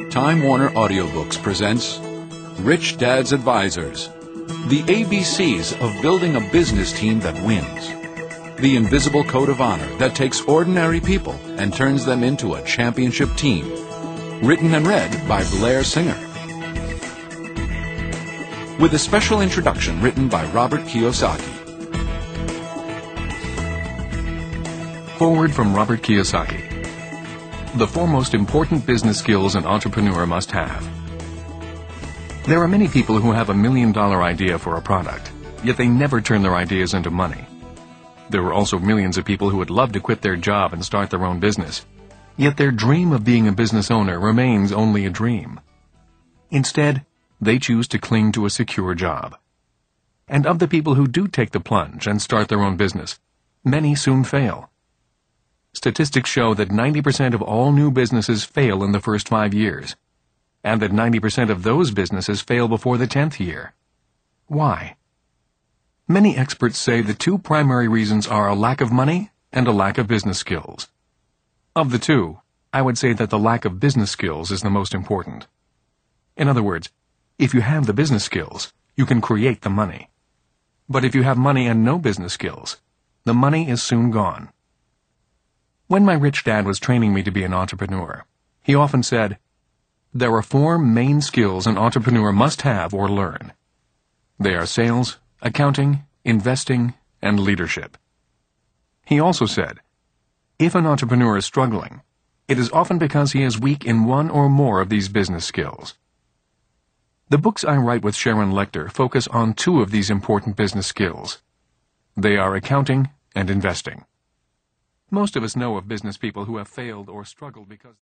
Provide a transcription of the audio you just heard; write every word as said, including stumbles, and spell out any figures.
Time Warner Audiobooks presents Rich Dad's Advisors, the A B Cs of building a business team that wins. The invisible code of honor that takes ordinary people and turns them into a championship team. Written and read by Blair Singer. With a special introduction written by Robert Kiyosaki. Forward from Robert Kiyosaki. The four most important business skills an entrepreneur must have. There are many people who have a million-dollar idea for a product, yet they never turn their ideas into money. There are also millions of people who would love to quit their job and start their own business, yet their dream of being a business owner remains only a dream. Instead, they choose to cling to a secure job. And of the people who do take the plunge and start their own business, many soon fail. Statistics show that ninety percent of all new businesses fail in the first five years, and that ninety percent of those businesses fail before the tenth year. Why? Many experts say the two primary reasons are a lack of money and a lack of business skills. Of the two, I would say that the lack of business skills is the most important. In other words, if you have the business skills, you can create the money. But if you have money and no business skills, the money is soon gone. When my rich dad was training me to be an entrepreneur, he often said, "There are four main skills an entrepreneur must have or learn. They are sales, accounting, investing, and leadership." He also said, if an entrepreneur is struggling, it is often because he is weak in one or more of these business skills. The books I write with Sharon Lechter focus on two of these important business skills. They are accounting and investing. Most of us know of business people who have failed or struggled because